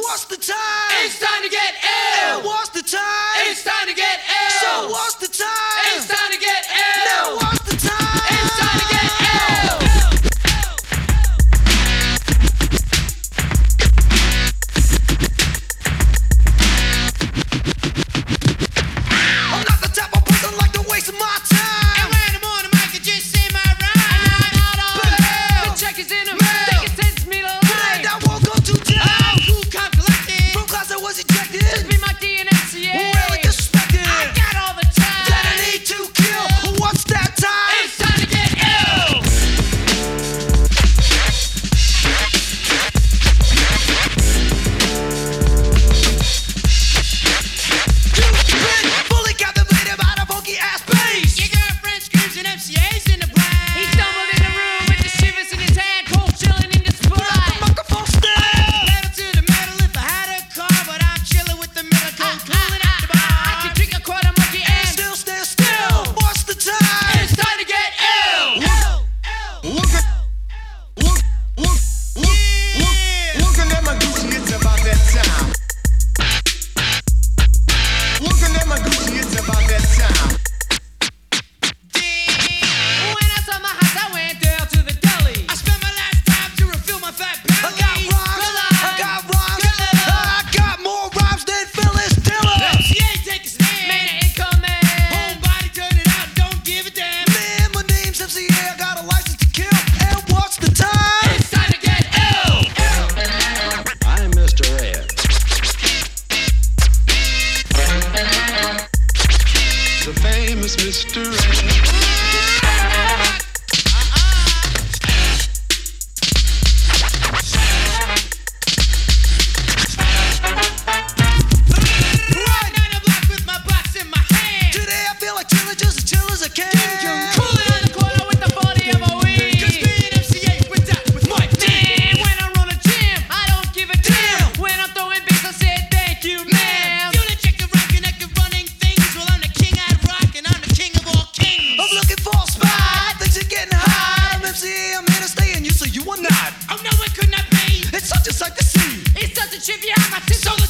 What's the time? It's time to get ill. And what's the time? It's time to get ill. So what's the time? It's time to get ill. Now what's the time? It's time to get ill. I'm not the type of person like to waste my time. And when I'm on the mic, I just say my rhyme. Not all the check is in a man. Think it sends me to life. And I won't go too down. Oh, cool, calm, collected. From class I was ejected. Just be my DNMCA. Really disrespected. I got all the time. That I need to kill. What's that time? It's time to get ill. You've been fully captivated by the funky ass bass. Your girlfriend screams and MCA's in the blind. He stumbled in the room with the shivers in his hand, cold chilling in the Put out the spot. microphone stand. Pedal to the metal if I had a car, but I'm chilling with the middle code, cooling at the bar. I can drink a quarter monkey and Still stand still. What's the time? it's time to get ill. Looking at my Gucci, it's about that time. Looking at my Gucci, it's about that time. When I saw my house, I went down to the deli. I spent my last time to refill my fat belly. I got rhymes. I got more rhymes than Phyllis Diller. MCA, take a stand. Man, incoming. Homebody, turn it out, don't give a damn. Man, my name's MCA. I got a license to kill. And what's the time? It's time to get ill. I'm Mr. Ed. The famous Mr. Ed. Riding down the block with my box in my hand. Today I feel like chilling just as chill as I can. Cooling on the corner with the 40 of a weed. Cause being MCA with that with my man. When I run a gym, I don't give a damn. When I'm throwing bass, I say thank you, ma'am. You the chick that rock and active running things. Well, I'm the king at rock and I'm the king of all kings. I'm looking for a spot. Things are getting hot. I'm MCA. I'm here to stay, and you, so you are not. Oh no, it could not be. It's such a sight to see. It's such a trip, you have my tits so